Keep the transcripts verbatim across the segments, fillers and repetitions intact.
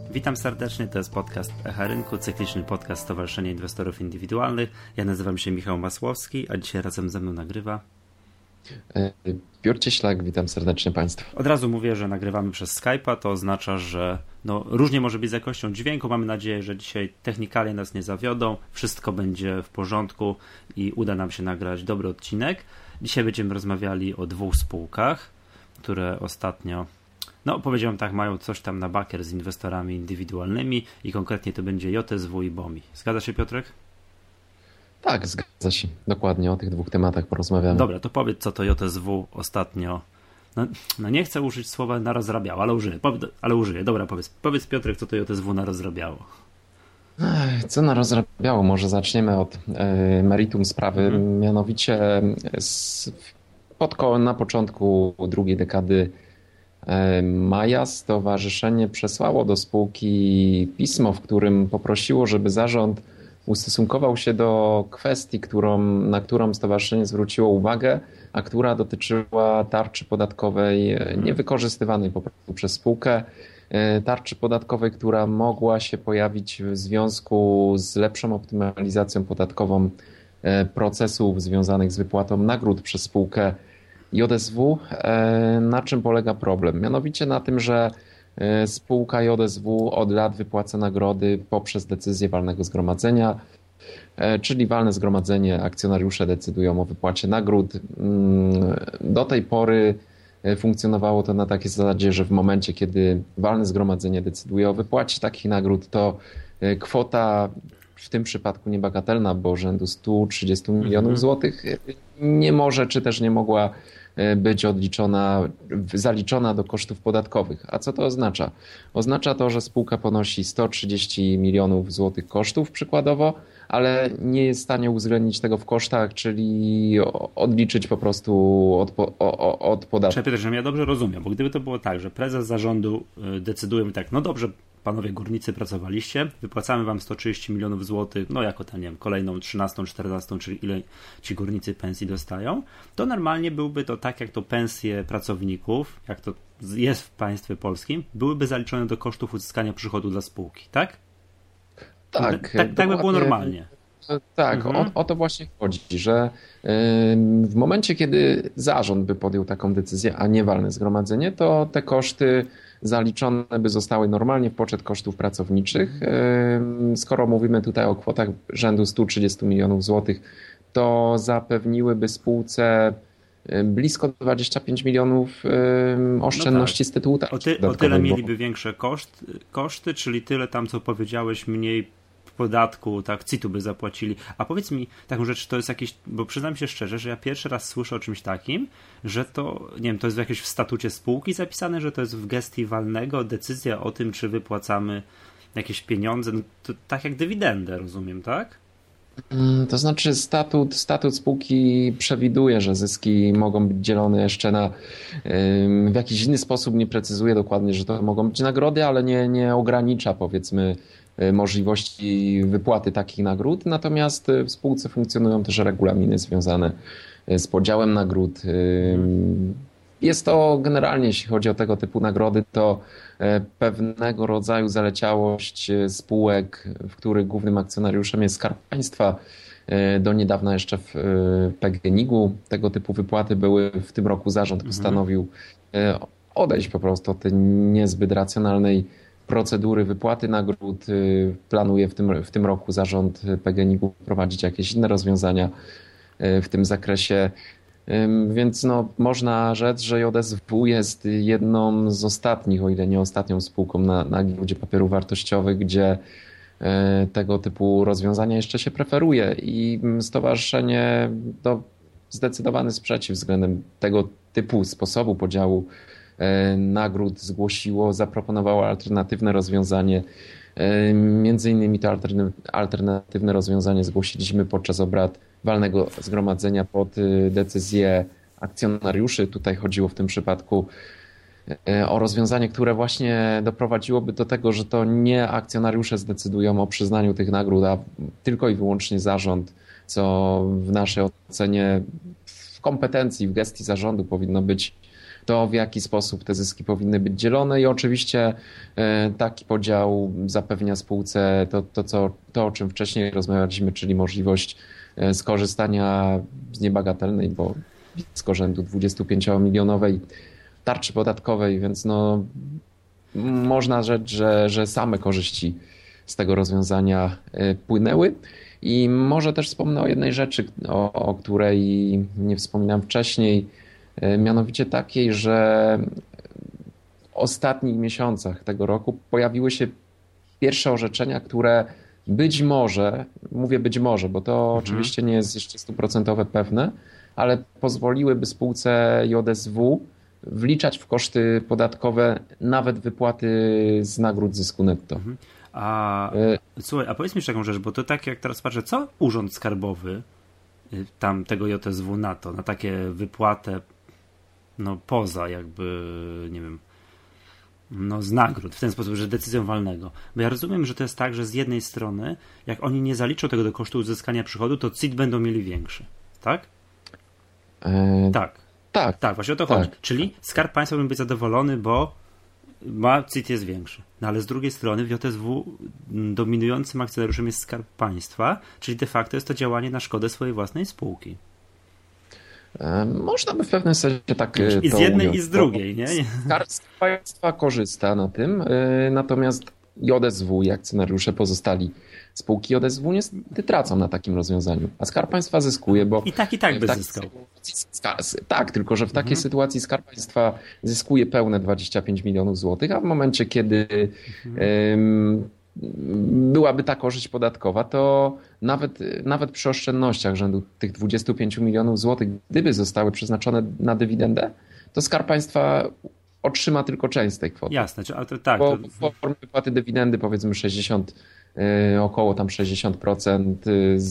Witam serdecznie, to jest podcast Echa Rynku, cykliczny podcast Stowarzyszenia Inwestorów Indywidualnych. Ja nazywam się Michał Masłowski, a dzisiaj razem ze mną nagrywa Piotr Cieślak, witam serdecznie Państwa. Od razu mówię, że nagrywamy przez Skype'a, to oznacza, że no, różnie może być z jakością dźwięku. Mamy nadzieję, że dzisiaj technikalia nas nie zawiodą, wszystko będzie w porządku i uda nam się nagrać dobry odcinek. Dzisiaj będziemy rozmawiali o dwóch spółkach, które ostatnio, no powiedziałem tak, mają coś tam na bakier z inwestorami indywidualnymi i konkretnie to będzie J S W i B O M I. Zgadza się, Piotrek? Tak, zgadza się. Dokładnie o tych dwóch tematach porozmawiamy. Dobra, to powiedz, co to J S W ostatnio, no, no nie chcę użyć słowa narozrabiało, ale użyję, ale użyję. Dobra, powiedz, powiedz Piotrek, co to J S W narozrabiało. Co narozrabiało? Może zaczniemy od e, meritum sprawy. Mhm. Mianowicie z, pod kołem na początku drugiej dekady e, maja stowarzyszenie przesłało do spółki pismo, w którym poprosiło, żeby zarząd ustosunkował się do kwestii, którą, na którą stowarzyszenie zwróciło uwagę, a która dotyczyła tarczy podatkowej niewykorzystywanej po prostu przez spółkę. Tarczy podatkowej, która mogła się pojawić w związku z lepszą optymalizacją podatkową procesów związanych z wypłatą nagród przez spółkę J S W. Na czym polega problem? Mianowicie na tym, że spółka J S W od lat wypłaca nagrody poprzez decyzję walnego zgromadzenia, czyli walne zgromadzenie, akcjonariusze decydują o wypłacie nagród. Do tej pory funkcjonowało to na takiej zasadzie, że w momencie, kiedy walne zgromadzenie decyduje o wypłacie takich nagród, to kwota w tym przypadku niebagatelna, bo rzędu stu trzydziestu milionów złotych nie może, czy też nie mogła być odliczona, zaliczona do kosztów podatkowych. A co to oznacza? Oznacza to, że spółka ponosi sto trzydzieści milionów złotych kosztów przykładowo, ale nie jest w stanie uwzględnić tego w kosztach, czyli odliczyć po prostu od, od, od podatku. Przepraszam, żebym ja dobrze rozumiem, bo gdyby to było tak, że prezes zarządu decyduje tak, no dobrze, panowie górnicy pracowaliście, wypłacamy wam sto trzydzieści milionów złotych, no jako ten, nie wiem, kolejną trzynastą, czternastą, czyli ile ci górnicy pensji dostają, to normalnie byłby to tak, jak to pensje pracowników, jak to jest w państwie polskim, byłyby zaliczone do kosztów uzyskania przychodu dla spółki, tak? Tak. Tak, tak by było normalnie. Tak, mhm. o, o to właśnie chodzi, że w momencie, kiedy zarząd by podjął taką decyzję, a nie walne zgromadzenie, to te koszty zaliczone by zostały normalnie w poczet kosztów pracowniczych. Skoro mówimy tutaj o kwotach rzędu stu trzydziestu milionów złotych, to zapewniłyby spółce blisko dwadzieścia pięć milionów oszczędności no tak. z tytułu tarczy o, ty, o tyle mieliby większe koszt, koszty, czyli tyle tam, co powiedziałeś, mniej podatku, tak, C I T-u by zapłacili. A powiedz mi taką rzecz, to jest jakieś, bo przyznam się szczerze, że ja pierwszy raz słyszę o czymś takim, że to, nie wiem, to jest jakieś w statucie spółki zapisane, że to jest w gestii walnego decyzja o tym, czy wypłacamy jakieś pieniądze, no to tak jak dywidendę, rozumiem, tak? To znaczy statut, statut spółki przewiduje, że zyski mogą być dzielone jeszcze na w jakiś inny sposób, nie precyzuje dokładnie, że to mogą być nagrody, ale nie, nie ogranicza, powiedzmy, możliwości wypłaty takich nagród, natomiast w spółce funkcjonują też regulaminy związane z podziałem nagród. Jest to generalnie, jeśli chodzi o tego typu nagrody, to pewnego rodzaju zaleciałość spółek, w których głównym akcjonariuszem jest Skarb Państwa. Do niedawna jeszcze w P G N I G-u tego typu wypłaty były. W tym roku zarząd postanowił odejść po prostu od tej niezbyt racjonalnej procedury wypłaty nagród. Planuje w tym, w tym roku zarząd P G N I G-u wprowadzić jakieś inne rozwiązania w tym zakresie. Więc no, można rzec, że J S W jest jedną z ostatnich, o ile nie ostatnią spółką na, na giełdzie papierów wartościowych, gdzie tego typu rozwiązania jeszcze się preferuje i stowarzyszenie to zdecydowany sprzeciw względem tego typu sposobu podziału nagród zgłosiło, zaproponowało alternatywne rozwiązanie. Między innymi to alternatywne rozwiązanie zgłosiliśmy podczas obrad walnego zgromadzenia pod decyzję akcjonariuszy. Tutaj chodziło w tym przypadku o rozwiązanie, które właśnie doprowadziłoby do tego, że to nie akcjonariusze zdecydują o przyznaniu tych nagród, a tylko i wyłącznie zarząd, co w naszej ocenie w kompetencji, w gestii zarządu powinno być to w jaki sposób te zyski powinny być dzielone i oczywiście taki podział zapewnia spółce to, to, co, to o czym wcześniej rozmawialiśmy, czyli możliwość skorzystania z niebagatelnej, bo blisko rzędu dwudziestopięciomilionowej tarczy podatkowej, więc no można rzec, że, że same korzyści z tego rozwiązania płynęły. I może też wspomnę o jednej rzeczy, o, o której nie wspominałem wcześniej, mianowicie takiej, że w ostatnich miesiącach tego roku pojawiły się pierwsze orzeczenia, które być może, mówię być może, bo to mhm. oczywiście nie jest jeszcze stuprocentowo pewne, ale pozwoliłyby spółce J S W wliczać w koszty podatkowe nawet wypłaty z nagród zysku netto. Mhm. A y- słuchaj, a powiedz mi jeszcze taką rzecz, bo to tak jak teraz patrzę, co Urząd Skarbowy tam tego J S W na to, na takie wypłatę no poza jakby, nie wiem, no z nagród, w ten sposób, że decyzją walnego. Bo ja rozumiem, że to jest tak, że z jednej strony, jak oni nie zaliczą tego do kosztu uzyskania przychodu, to C I T będą mieli większy. Tak? E... Tak. Tak. Tak, właśnie o to tak. chodzi. Czyli Skarb Państwa powinien być zadowolony, bo ma, C I T jest większy. No ale z drugiej strony w J S W dominującym akcjonariuszem jest Skarb Państwa, czyli de facto jest to działanie na szkodę swojej własnej spółki. Można by w pewnym sensie tak I z jednej ująć, i z drugiej, nie? Skarb Państwa korzysta na tym, natomiast J S W i akcjonariusze pozostali spółki J S W niestety tracą na takim rozwiązaniu, a Skarb Państwa zyskuje, bo... I tak i tak by zyskał. Tak, tylko że w takiej mhm. sytuacji Skarb Państwa zyskuje pełne dwadzieścia pięć milionów złotych, a w momencie, kiedy mhm. um, byłaby ta korzyść podatkowa, to nawet, nawet przy oszczędnościach rzędu tych dwudziestu pięciu milionów złotych, gdyby zostały przeznaczone na dywidendę, to Skarb Państwa otrzyma tylko część z tej kwoty. Jasne, ale to tak. Bo to... w formie wypłaty dywidendy powiedzmy sześćdziesiąt, około tam sześćdziesiąt procent,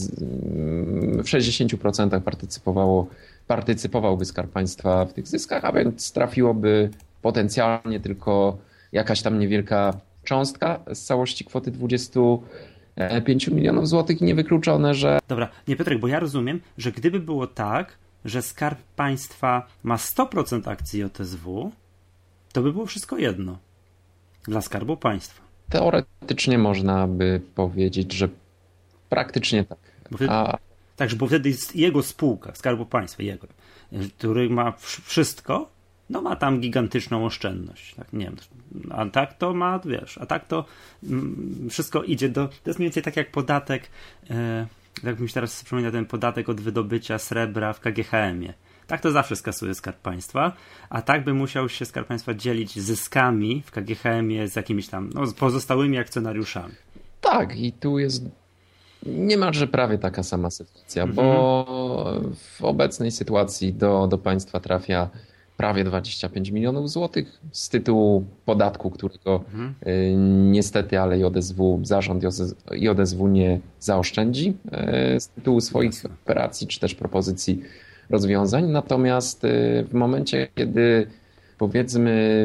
w sześćdziesięciu procentach partycypowało, partycypowałby Skarb Państwa w tych zyskach, a więc trafiłoby potencjalnie tylko jakaś tam niewielka cząstka z całości kwoty dwudziestu pięciu milionów złotych. Niewykluczone, że... Dobra, nie Piotrek, bo ja rozumiem, że gdyby było tak, że Skarb Państwa ma sto procent akcji J S W, to by było wszystko jedno dla Skarbu Państwa. Teoretycznie można by powiedzieć, że praktycznie tak. Bo wtedy, A... Tak, bo wtedy jest jego spółka, Skarbu Państwa, jego, który ma wszystko, no ma tam gigantyczną oszczędność. Tak, nie wiem, a tak to ma, wiesz, a tak to mm, wszystko idzie do... To jest mniej więcej tak jak podatek, e, jak mi się teraz przypomina ten podatek od wydobycia srebra w K G H M-ie. Tak to zawsze skasuje Skarb Państwa, a tak by musiał się Skarb Państwa dzielić zyskami w K G H M-ie z jakimiś tam no, z pozostałymi akcjonariuszami. Tak, i tu jest niemalże prawie taka sama sytuacja, mhm. bo w obecnej sytuacji do, do państwa trafia prawie dwadzieścia pięć milionów złotych z tytułu podatku, którego mhm. y, niestety, ale J S W, zarząd J S W nie zaoszczędzi y, z tytułu swoich Jasne. operacji czy też propozycji rozwiązań. Natomiast y, w momencie, kiedy powiedzmy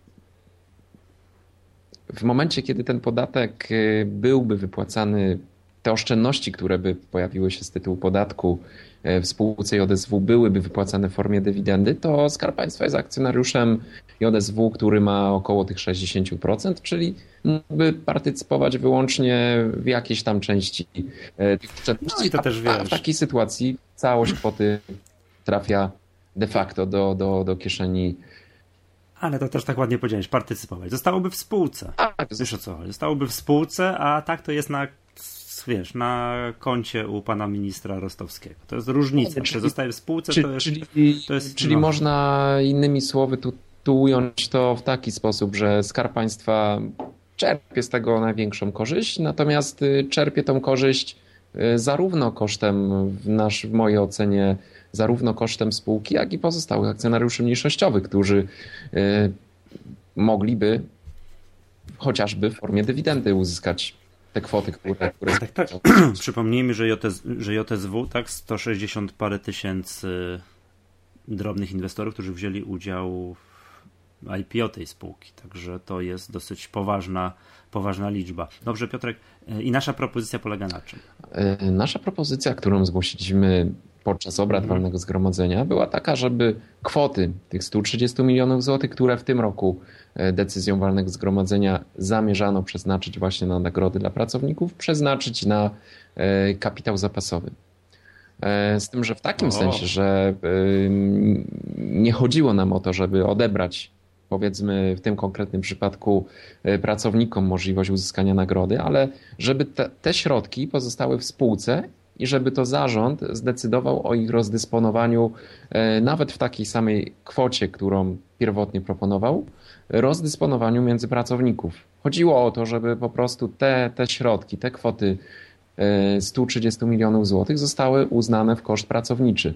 w momencie, kiedy ten podatek y, byłby wypłacany, te oszczędności, które by pojawiły się z tytułu podatku w spółce J S W byłyby wypłacane w formie dywidendy, to Skarb Państwa jest akcjonariuszem J S W, który ma około tych sześćdziesiąt procent, czyli mógłby partycypować wyłącznie w jakiejś tam części tych oszczędności. No i to też wiesz. A w takiej sytuacji całość kwoty trafia de facto do, do, do kieszeni. Ale to też tak ładnie powiedziałeś, partycypować. Zostałoby w spółce. Tak, wiesz o co chodzi. Zostałoby w spółce, a tak to jest na wiesz, na koncie u pana ministra Rostowskiego. To jest różnica. Czy zostaje w spółce, czyli, to jest... Czyli, to jest, czyli no. można innymi słowy tu, tu ująć to w taki sposób, że Skarb Państwa czerpie z tego największą korzyść, natomiast czerpie tą korzyść zarówno kosztem, w, nasz, w mojej ocenie, zarówno kosztem spółki, jak i pozostałych akcjonariuszy mniejszościowych, którzy y, mogliby chociażby w formie dywidendy uzyskać te kwoty, które... które... Tak, tak. Przypomnijmy, że, J S, że J S W, tak, sto sześćdziesiąt parę tysięcy drobnych inwestorów, którzy wzięli udział w I P O tej spółki, także to jest dosyć poważna, poważna liczba. Dobrze, Piotrek, i nasza propozycja polega na czym? Nasza propozycja, którą zgłosiliśmy podczas obrad Mhm. walnego zgromadzenia była taka, żeby kwoty tych stu trzydziestu milionów złotych, które w tym roku decyzją walnego zgromadzenia zamierzano przeznaczyć właśnie na nagrody dla pracowników, przeznaczyć na kapitał zapasowy. Z tym, że w takim O. sensie, że nie chodziło nam o to, żeby odebrać, powiedzmy w tym konkretnym przypadku, pracownikom możliwość uzyskania nagrody, ale żeby te, te środki pozostały w spółce i żeby to zarząd zdecydował o ich rozdysponowaniu nawet w takiej samej kwocie, którą pierwotnie proponował, rozdysponowaniu między pracowników. Chodziło o to, żeby po prostu te, te środki, te kwoty stu trzydziestu milionów złotych zostały uznane w koszt pracowniczy,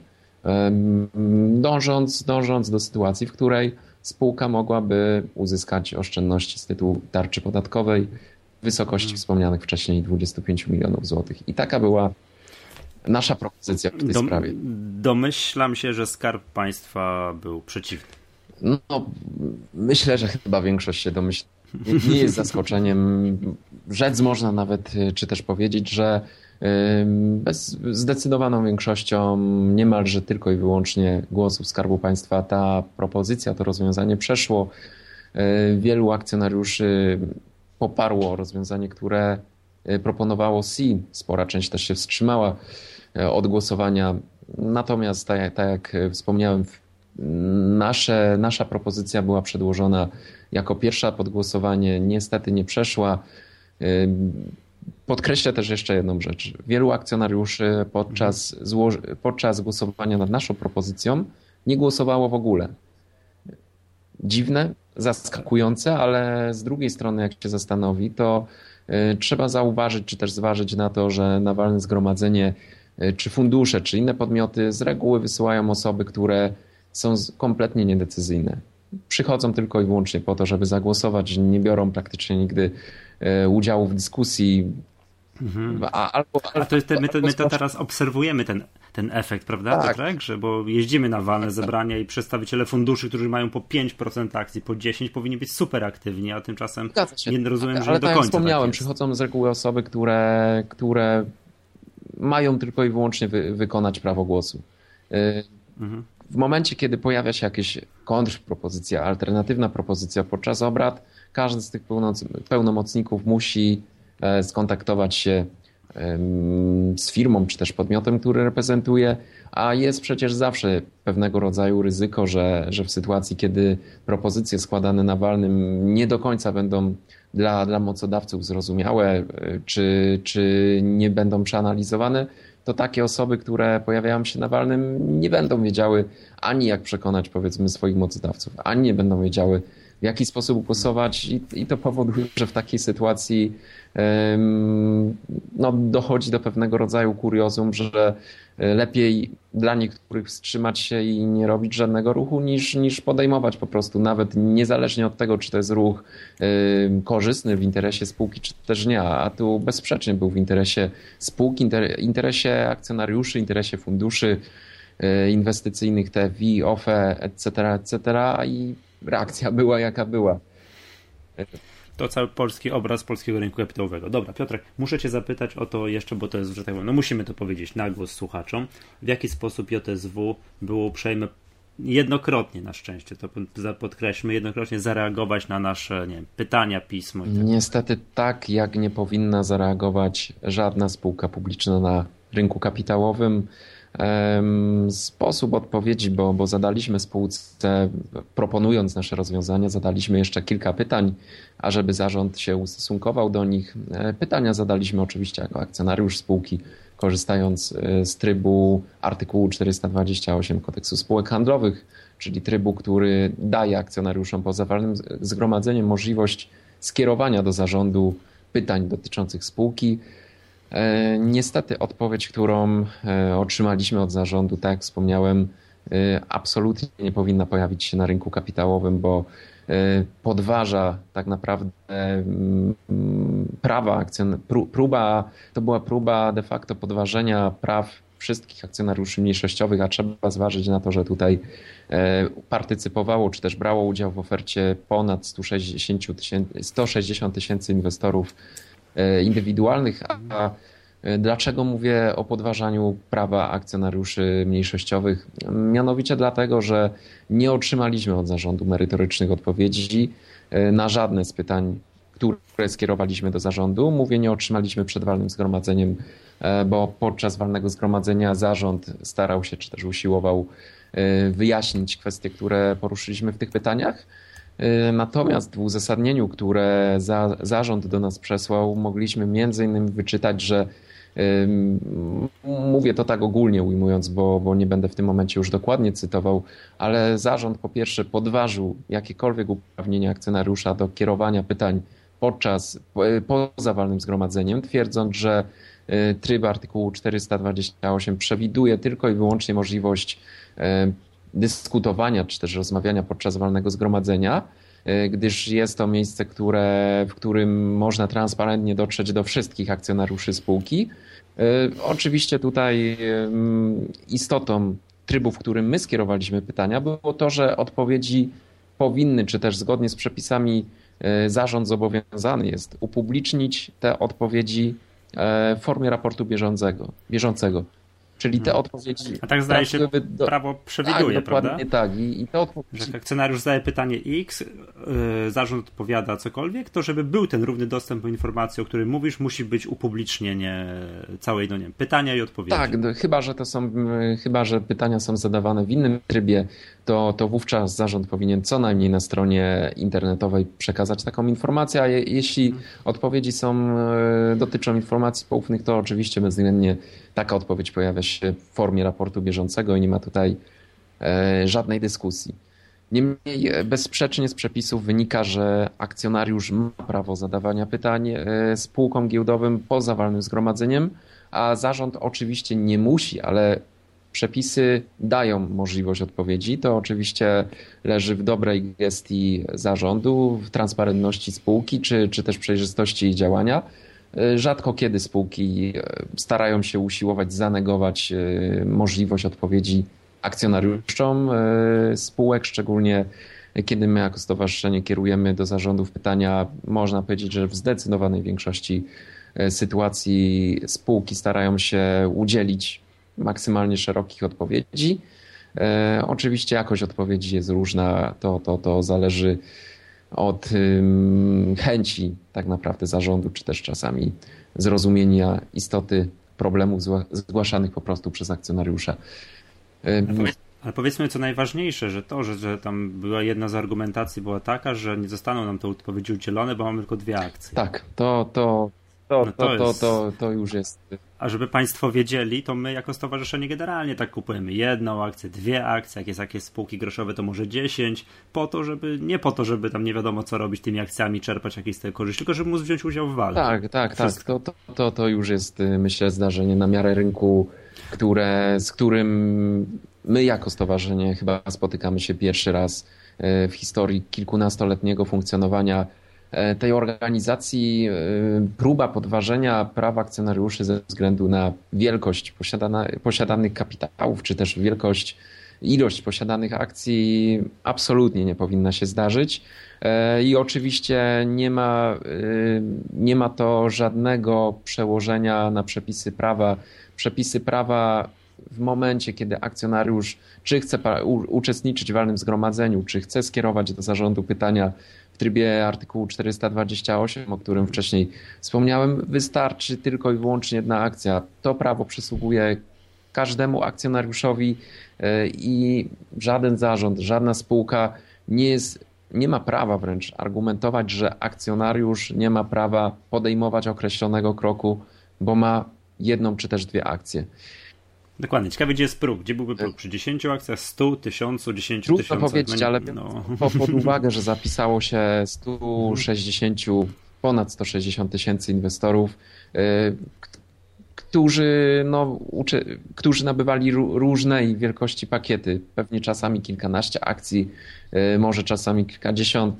dążąc, dążąc do sytuacji, w której spółka mogłaby uzyskać oszczędności z tytułu tarczy podatkowej w wysokości hmm. wspomnianych wcześniej dwudziestu pięciu milionów złotych. I taka była nasza propozycja w tej Dom, sprawie. Domyślam się, że Skarb Państwa był przeciwny. No, myślę, że chyba większość się domyśla. Nie jest zaskoczeniem. Rzec można nawet, czy też powiedzieć, że bez zdecydowaną większością, niemalże tylko i wyłącznie głosów Skarbu Państwa, ta propozycja, to rozwiązanie przeszło. Wielu akcjonariuszy poparło rozwiązanie, które proponowało S I. Spora część też się wstrzymała od głosowania. Natomiast, tak, tak jak wspomniałem, nasze, nasza propozycja była przedłożona jako pierwsza pod głosowanie. Niestety nie przeszła. Podkreślę też jeszcze jedną rzecz. Wielu akcjonariuszy podczas, zło- podczas głosowania nad naszą propozycją nie głosowało w ogóle. Dziwne, zaskakujące, ale z drugiej strony, jak się zastanowi, to trzeba zauważyć, czy też zważyć na to, że na walne zgromadzenie, czy fundusze, czy inne podmioty z reguły wysyłają osoby, które są kompletnie niedecyzyjne. Przychodzą tylko i wyłącznie po to, żeby zagłosować, nie biorą praktycznie nigdy udziału w dyskusji. Mhm. A, albo, A to jest te, my, to, my to teraz obserwujemy ten, ten efekt, prawda, tak. Piotrek? Że bo jeździmy na walne zebrania i przedstawiciele funduszy, którzy mają po pięć procent akcji, po dziesięć procent, powinni być super aktywni, a tymczasem nie rozumiem, że ale nie do tak końca jak wspomniałem, tak jest. Przychodzą z reguły osoby, które, które mają tylko i wyłącznie wy, wykonać prawo głosu. Mhm. W momencie, kiedy pojawia się jakaś kontrpropozycja, alternatywna propozycja podczas obrad, każdy z tych pełnomocników musi skontaktować się z firmą czy też podmiotem, który reprezentuje, a jest przecież zawsze pewnego rodzaju ryzyko, że, że w sytuacji, kiedy propozycje składane na walnym nie do końca będą dla, dla mocodawców zrozumiałe, czy, czy nie będą przeanalizowane, to takie osoby, które pojawiają się na walnym, nie będą wiedziały ani jak przekonać, powiedzmy, swoich mocodawców, ani nie będą wiedziały, w jaki sposób głosować i, i to powoduje, że w takiej sytuacji um, no, dochodzi do pewnego rodzaju kuriozum, że lepiej dla niektórych wstrzymać się i nie robić żadnego ruchu, niż, niż podejmować po prostu, nawet niezależnie od tego, czy to jest ruch um, korzystny w interesie spółki, czy też nie, a tu bezsprzecznie był w interesie spółki, inter, interesie akcjonariuszy, interesie funduszy um, inwestycyjnych, T V, O F E, et cetera, et cetera i reakcja była jaka była. To cały polski obraz polskiego rynku kapitałowego. Dobra, Piotrek, muszę cię zapytać o to jeszcze, bo to jest, że tak powiem, no musimy to powiedzieć na głos słuchaczom. W jaki sposób J S W było uprzejme jednokrotnie, na szczęście, to podkreślmy, jednokrotnie zareagować na nasze, nie wiem, pytania, pismo. I tak. Niestety tak, jak nie powinna zareagować żadna spółka publiczna na rynku kapitałowym. Sposób odpowiedzi, bo, bo zadaliśmy spółce, proponując nasze rozwiązania, zadaliśmy jeszcze kilka pytań, ażeby zarząd się ustosunkował do nich. Pytania zadaliśmy oczywiście jako akcjonariusz spółki, korzystając z trybu artykułu czterysta dwadzieścia osiem Kodeksu Spółek Handlowych, czyli trybu, który daje akcjonariuszom poza walnym zgromadzeniem możliwość skierowania do zarządu pytań dotyczących spółki. Niestety odpowiedź, którą otrzymaliśmy od zarządu, tak jak wspomniałem, absolutnie nie powinna pojawić się na rynku kapitałowym, bo podważa tak naprawdę prawa akcjon... próba, to była próba de facto podważenia praw wszystkich akcjonariuszy mniejszościowych, a trzeba zważyć na to, że tutaj partycypowało czy też brało udział w ofercie ponad sto sześćdziesiąt tysięcy inwestorów indywidualnych, a Dlaczego mówię o podważaniu prawa akcjonariuszy mniejszościowych? Mianowicie dlatego, że nie otrzymaliśmy od zarządu merytorycznych odpowiedzi na żadne z pytań, które skierowaliśmy do zarządu. Mówię, nie otrzymaliśmy przed walnym zgromadzeniem, bo podczas walnego zgromadzenia zarząd starał się, czy też usiłował wyjaśnić kwestie, które poruszyliśmy w tych pytaniach. Natomiast w uzasadnieniu, które za, zarząd do nas przesłał, mogliśmy między innymi wyczytać, że mówię to tak ogólnie ujmując, bo, bo nie będę w tym momencie już dokładnie cytował, ale zarząd po pierwsze podważył jakiekolwiek uprawnienia akcjonariusza do kierowania pytań podczas, poza walnym zgromadzeniem, twierdząc, że tryb artykułu czterysta dwadzieścia osiem przewiduje tylko i wyłącznie możliwość dyskutowania czy też rozmawiania podczas walnego zgromadzenia, gdyż jest to miejsce, które, w którym można transparentnie dotrzeć do wszystkich akcjonariuszy spółki. Oczywiście tutaj istotą trybu, w którym my skierowaliśmy pytania, było to, że odpowiedzi powinny, czy też zgodnie z przepisami zarząd zobowiązany jest upublicznić te odpowiedzi w formie raportu bieżącego. bieżącego. Czyli te odpowiedzi... A tak zdaje się, do... prawo przewiduje, tak, prawda? Dokładnie tak. I, i te odpowiedzi... Że jak akcjonariusz zadaje pytanie X, yy, zarząd odpowiada cokolwiek, to żeby był ten równy dostęp do informacji, o której mówisz, musi być upublicznienie całej, no nie wiem, pytania i odpowiedzi. Tak, no, chyba, że to są, chyba, że pytania są zadawane w innym trybie, to, to wówczas zarząd powinien co najmniej na stronie internetowej przekazać taką informację, a je, jeśli hmm. odpowiedzi są, dotyczą informacji poufnych, to oczywiście bezwzględnie taka odpowiedź pojawia się w formie raportu bieżącego i nie ma tutaj e, żadnej dyskusji. Niemniej bezsprzecznie z przepisów wynika, że akcjonariusz ma prawo zadawania pytań e, spółkom giełdowym poza walnym zgromadzeniem, a zarząd oczywiście nie musi, ale przepisy dają możliwość odpowiedzi. To oczywiście leży w dobrej gestii zarządu, w transparentności spółki czy, czy też przejrzystości jej działania. Rzadko kiedy spółki starają się usiłować zanegować możliwość odpowiedzi akcjonariuszom spółek, szczególnie kiedy my jako stowarzyszenie kierujemy do zarządów pytania, można powiedzieć, że w zdecydowanej większości sytuacji spółki starają się udzielić maksymalnie szerokich odpowiedzi. Oczywiście jakość odpowiedzi jest różna, to, to, to zależy od chęci tak naprawdę zarządu, czy też czasami zrozumienia istoty problemów zgłaszanych po prostu przez akcjonariusza. Ale powiedzmy co najważniejsze, że to, że, że tam była jedna z argumentacji była taka, że nie zostaną nam te odpowiedzi udzielone, bo mamy tylko dwie akcje. Tak, to, to, to, no to, to, jest... to, to już jest... A żeby państwo wiedzieli, to my jako stowarzyszenie generalnie tak kupujemy jedną akcję, dwie akcje, jak jest jakieś spółki groszowe, to może dziesięć, po to, żeby, nie po to, żeby tam nie wiadomo co robić tymi akcjami, czerpać jakieś z tego korzyści, tylko żeby móc wziąć udział w walce. Tak, tak, Wszystko. tak. To, to, to już jest, myślę, zdarzenie na miarę rynku, które, z którym my jako stowarzyszenie chyba spotykamy się pierwszy raz w historii kilkunastoletniego funkcjonowania tej organizacji. Próba podważenia praw akcjonariuszy ze względu na wielkość posiadana, posiadanych kapitałów, czy też wielkość, ilość posiadanych akcji absolutnie nie powinna się zdarzyć. I oczywiście nie ma, nie ma to żadnego przełożenia na przepisy prawa. Przepisy prawa w momencie, kiedy akcjonariusz czy chce uczestniczyć w walnym zgromadzeniu, czy chce skierować do zarządu pytania w trybie artykułu czterysta dwadzieścia osiem, o którym wcześniej wspomniałem, wystarczy tylko i wyłącznie jedna akcja. To prawo przysługuje każdemu akcjonariuszowi i żaden zarząd, żadna spółka nie jest, nie ma prawa wręcz argumentować, że akcjonariusz nie ma prawa podejmować określonego kroku, bo ma jedną czy też dwie akcje. Dokładnie. Ciekawe, gdzie jest próg. Gdzie byłby próg? Przy dziesięciu akcjach, stu, tysiącu, dziesięciu Trudno tysiącach? powiedzieć, ale no. po, pod uwagę, że zapisało się stu sześćdziesięciu, ponad sto sześćdziesiąt tysięcy inwestorów, którzy, no, uczy, którzy nabywali różnej wielkości pakiety. Pewnie czasami kilkanaście akcji, może czasami kilkadziesiąt.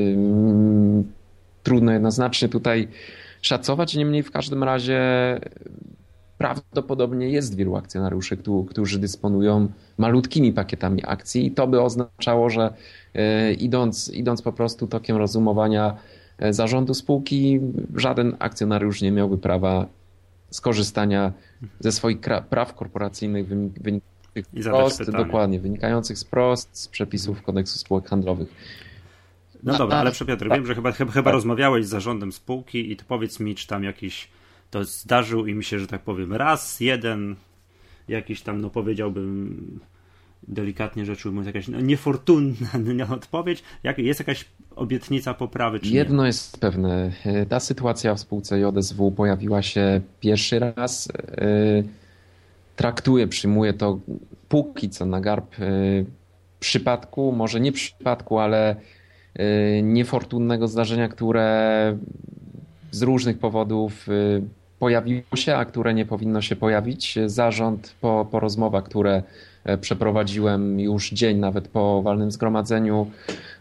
Trudno jednoznacznie tutaj szacować. Niemniej w każdym razie prawdopodobnie jest wielu akcjonariuszy, którzy dysponują malutkimi pakietami akcji i to by oznaczało, że idąc, idąc po prostu tokiem rozumowania zarządu spółki, żaden akcjonariusz nie miałby prawa skorzystania ze swoich praw korporacyjnych wynikających wprost, dokładnie, wynikających z prost z przepisów kodeksu spółek handlowych. No dobra, ale Piotr, wiem, że chyba, chyba, chyba rozmawiałeś z zarządem spółki i to powiedz mi, czy tam jakiś to zdarzył i mi się, że tak powiem, raz, jeden, jakiś tam, no powiedziałbym delikatnie rzecz ujmując, jakaś no, niefortunna odpowiedź, jak, jest jakaś obietnica poprawy, czy Jedno nie? jest pewne, ta sytuacja w spółce J S W pojawiła się pierwszy raz, traktuję, przyjmuję to póki co na garb przypadku, może nie przypadku, ale niefortunnego zdarzenia, które z różnych powodów pojawiło się, a które nie powinno się pojawić. Zarząd po, po rozmowach, które przeprowadziłem już dzień nawet po walnym zgromadzeniu,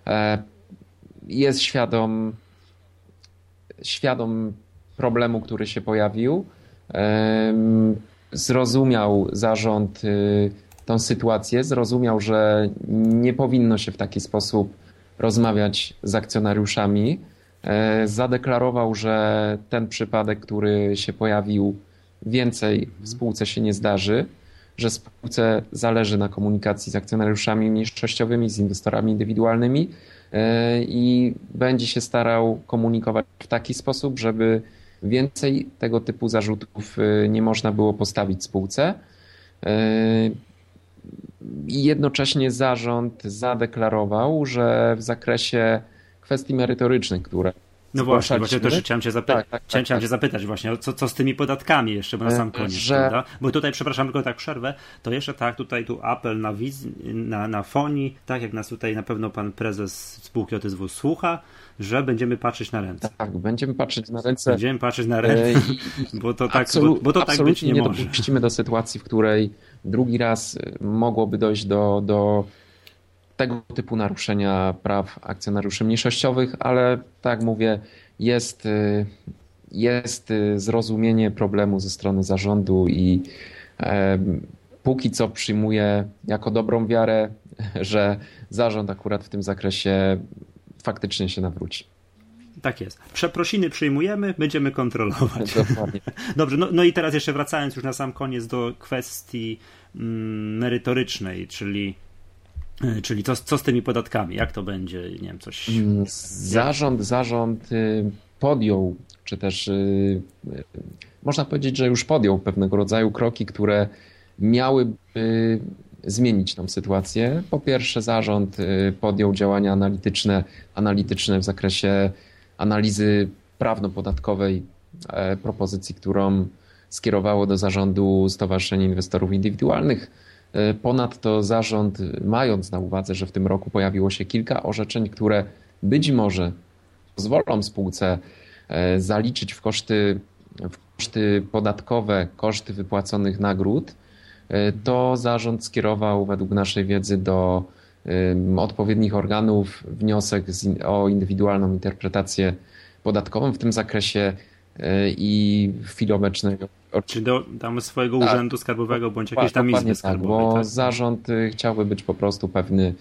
jest świadom, świadom problemu, który się pojawił. Zrozumiał zarząd tą sytuację, zrozumiał, że nie powinno się w taki sposób rozmawiać z akcjonariuszami. Zadeklarował, że ten przypadek, który się pojawił, więcej w spółce się nie zdarzy, że spółce zależy na komunikacji z akcjonariuszami mniejszościowymi, z inwestorami indywidualnymi i będzie się starał komunikować w taki sposób, żeby więcej tego typu zarzutów nie można było postawić spółce. I jednocześnie zarząd zadeklarował, że w zakresie kwestii merytorycznych, które No właśnie, właśnie też chciałem cię, zapy- tak, tak, chciałem tak, cię zapytać właśnie, co, co z tymi podatkami jeszcze, bo na sam koniec, że... prawda? Bo tutaj, przepraszam, tylko tak przerwę, to jeszcze tak, tutaj tu apel na, wiz- na, na fonii, tak jak nas tutaj na pewno pan prezes spółki O T S W słucha, że będziemy patrzeć na ręce. Tak, będziemy patrzeć na ręce. Będziemy patrzeć na ręce, bo to tak, Absolu- bo, bo to tak być nie, nie może. Nie dopuścimy do sytuacji, w której drugi raz mogłoby dojść do, do tego typu naruszenia praw akcjonariuszy mniejszościowych, ale tak jak mówię, jest, jest zrozumienie problemu ze strony zarządu i e, póki co przyjmuję jako dobrą wiarę, że zarząd akurat w tym zakresie faktycznie się nawróci. Tak jest. Przeprosiny przyjmujemy, będziemy kontrolować. Dokładnie. Dobrze, no, no i teraz jeszcze wracając już na sam koniec do kwestii mm, merytorycznej, czyli Czyli co, co z tymi podatkami? Jak to będzie? Nie wiem, coś... Zarząd, zarząd podjął, czy też można powiedzieć, że już podjął pewnego rodzaju kroki, które miałyby zmienić tą sytuację. Po pierwsze, zarząd podjął działania analityczne, analityczne w zakresie analizy prawno-podatkowej propozycji, którą skierowało do zarządu Stowarzyszenie Inwestorów Indywidualnych. Ponadto zarząd, mając na uwadze, że w tym roku pojawiło się kilka orzeczeń, które być może pozwolą spółce zaliczyć w koszty, w koszty podatkowe, koszty wypłaconych nagród, to zarząd skierował według naszej wiedzy do odpowiednich organów wniosek o indywidualną interpretację podatkową w tym zakresie i w chwili obecnej. Czy do tam swojego tak, urzędu skarbowego bądź jakiejś tam izby skarbowej. Tak, bo tak? zarząd chciałby być po prostu pewny,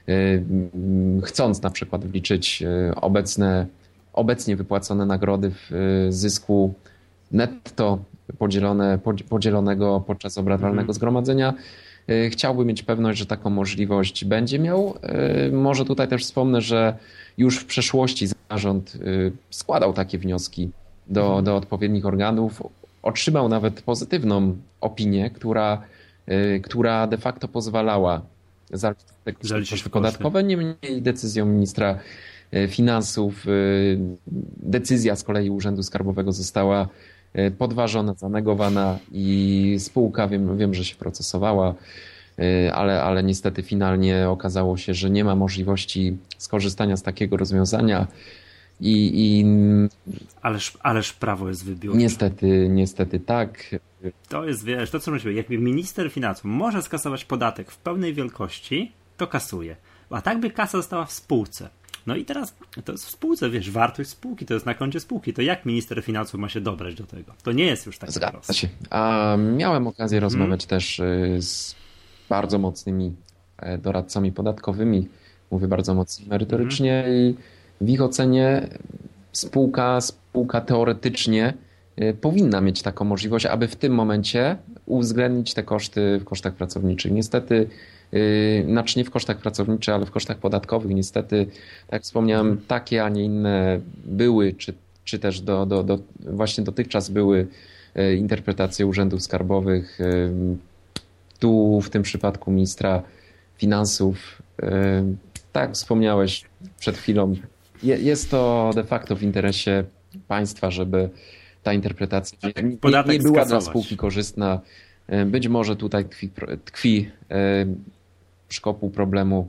chcąc na przykład wliczyć obecne, obecnie wypłacone nagrody w zysku netto podzielone, podzielonego podczas obrad walnego mhm. zgromadzenia, chciałby mieć pewność, że taką możliwość będzie miał. Może tutaj też wspomnę, że już w przeszłości zarząd składał takie wnioski do, mhm. do odpowiednich organów. Otrzymał nawet pozytywną opinię, która, która de facto pozwalała zaliczyć koszty podatkowe. Niemniej decyzją ministra finansów decyzja z kolei Urzędu Skarbowego została podważona, zanegowana i spółka, wiem, wiem że się procesowała, ale, ale niestety finalnie okazało się, że nie ma możliwości skorzystania z takiego rozwiązania. I, i... Ależ, ależ prawo jest wybiórcze. Niestety, niestety tak. To jest, wiesz, to co mówię, jakby minister finansów może skasować podatek w pełnej wielkości, to kasuje. A tak by kasa została w spółce. No i teraz to jest w spółce, wiesz, wartość spółki, to jest na koncie spółki. To jak minister finansów ma się dobrać do tego? To nie jest już takie Zgadza proste. się. A miałem okazję hmm. rozmawiać też z bardzo mocnymi doradcami podatkowymi. Mówię bardzo mocno merytorycznie hmm. i w ich ocenie spółka, spółka teoretycznie powinna mieć taką możliwość, aby w tym momencie uwzględnić te koszty w kosztach pracowniczych. Niestety, znaczy nie w kosztach pracowniczych, ale w kosztach podatkowych. Niestety, tak jak wspomniałem, takie, a nie inne były, czy, czy też do, do, do, właśnie dotychczas były interpretacje urzędów skarbowych. Tu w tym przypadku ministra finansów, tak jak wspomniałeś przed chwilą, jest to de facto w interesie państwa, żeby ta interpretacja nie, nie, nie była dla spółki korzystna. Być może tutaj tkwi, tkwi szkopuł problemu.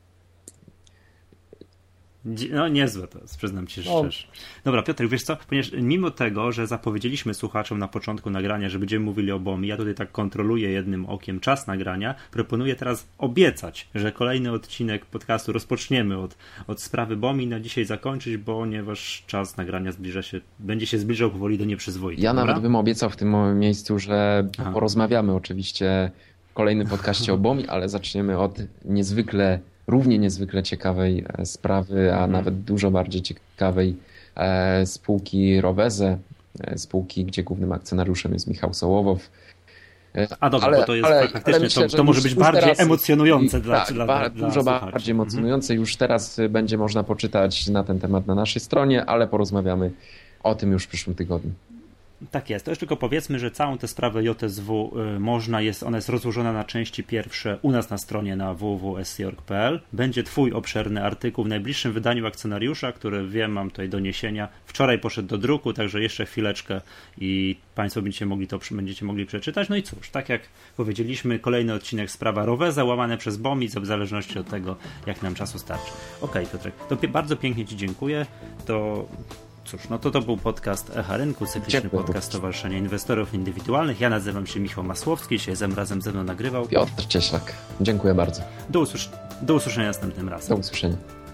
No niezłe to jest, przyznam ci szczerze. Dobra, Piotr, wiesz co, ponieważ mimo tego, że zapowiedzieliśmy słuchaczom na początku nagrania, że będziemy mówili o BOMI, ja tutaj tak kontroluję jednym okiem czas nagrania, proponuję teraz obiecać, że kolejny odcinek podcastu rozpoczniemy od, od sprawy BOMI, na dzisiaj zakończyć, ponieważ czas nagrania zbliża się, będzie się zbliżał powoli do nieprzyzwoitych. Ja dobra? Nawet bym obiecał w tym miejscu, że Aha. porozmawiamy oczywiście w kolejnym podcaście o BOMI, ale zaczniemy od niezwykle równie niezwykle ciekawej sprawy, a nawet dużo bardziej ciekawej spółki Roweze, spółki, gdzie głównym akcjonariuszem jest Michał Sołowow. A dobra, ale, bo to jest ale, faktycznie, ale myślę, to, to może być bardziej teraz, emocjonujące dla, tak, dla, dla, dla dużo słuchaczy. bardziej emocjonujące. Już teraz będzie można poczytać na ten temat na naszej stronie, ale porozmawiamy o tym już w przyszłym tygodniu. Tak jest. To już tylko powiedzmy, że całą tę sprawę J S W y, można, jest, ona jest rozłożona na części pierwsze u nas na stronie na w w w kropka s c org kropka p l. Będzie twój obszerny artykuł w najbliższym wydaniu akcjonariusza, który wiem, mam tutaj doniesienia. Wczoraj poszedł do druku, także jeszcze chwileczkę i Państwo będziecie mogli to będziecie mogli przeczytać. No i cóż, tak jak powiedzieliśmy, kolejny odcinek sprawa Roweza, łamane przez BOMI, w zależności od tego, jak nam czasu starczy. Okej, okay, Piotrek, to p- bardzo pięknie Ci dziękuję. To Cóż, no to to był podcast Echa Rynku, cykliczny Dziękuję. podcast Stowarzyszenia Inwestorów Indywidualnych. Ja nazywam się Michał Masłowski, dzisiaj ze razem ze mną nagrywał Piotr Cieślak. Dziękuję bardzo. Do, usłysz- do usłyszenia następnym razem. Do usłyszenia.